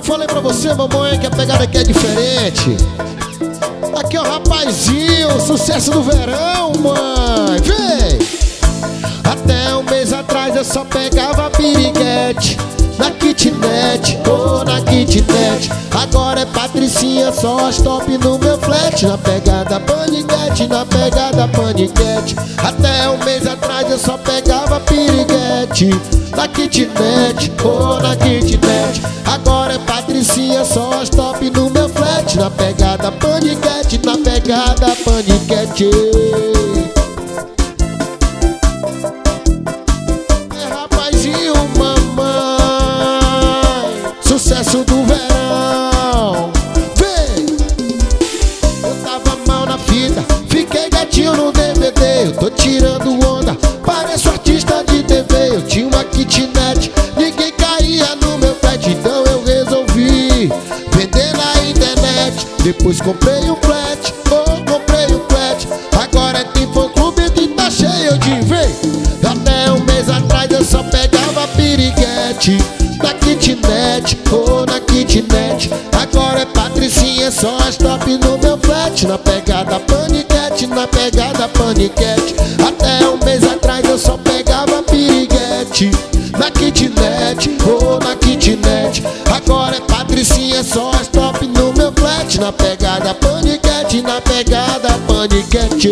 falei pra você, mamãe, que a pegada aqui é diferente. Aqui é o rapazinho, sucesso do verão, mãe. Vem! Até um mês atrás eu só pegava piriguete na kitnet, oh, na kitnet. Agora é Patricinha, só as top no meu flat. Na pegada paniquete, na pegada paniquete. Até um mês atrás eu só pegava piriguete na kitnet, oh, na kitnet. Agora é Patricinha, só as top no meu flat. Na pegada paniquete, na pegada paniquete. Sucesso do verão. Vem! Eu tava mal na fita, fiquei gatinho no DVD. Eu tô tirando onda, pareço artista de TV. Eu tinha uma kitnet, ninguém caía no meu pet. Então eu resolvi vender na internet. Depois comprei um flat, oh, comprei um flat. Agora tem fã-clube que tá cheio de vem. Até um mês atrás eu só pegava piriguete na kitnet, oh, na kitnet. Agora é Patricinha, só as top no meu flat. Na pegada paniquete, na pegada paniquete. Até um mês atrás eu só pegava piriguete na kitnet, oh, na kitnet. Agora é Patricinha, só as top no meu flat. Na pegada paniquete, na pegada paniquete.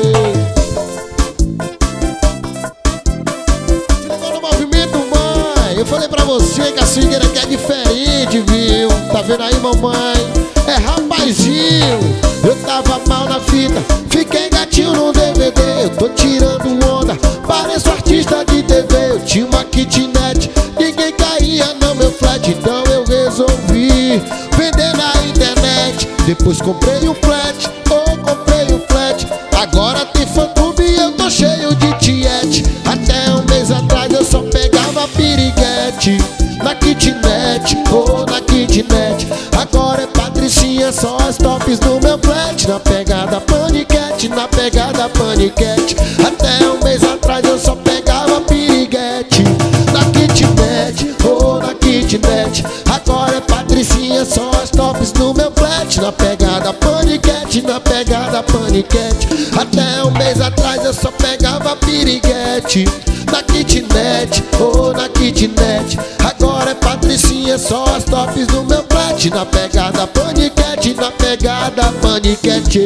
Eu falei pra você que a swingueira aqui é diferente, viu? Tá vendo aí, mamãe? É rapazinho. Eu tava mal na fita, fiquei gatinho no DVD. Eu tô tirando onda, pareço artista de TV. Eu tinha uma kitnet, ninguém caía no meu flat. Então eu resolvi vender na internet. Depois comprei um flat, oh, comprei um flat. Agora tem fã-clube e eu tô cheio de tiete. Até um mês atrás eu só pegava piriguete na kitnet, oh, na kitnet. Agora é Patricinha, só as tops no meu flat. Na pegada paniquete, na pegada paniquete. Até um mês atrás eu só pegava piriguete na kitnet, oh, na kitnet. Agora é Patricinha, só as tops no meu flat. Na pegada paniquete, na pegada paniquete. Até um mês atrás eu só pegava piriguete na kitnet, oh, na kitnet. Agora é Patricinha, só as tops no meu flat. Na pegada paniquete, na pegada paniquete.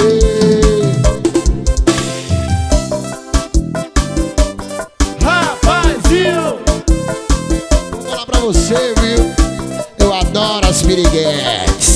Rapazinho! Vou falar pra você, viu? Eu adoro as piriguetes.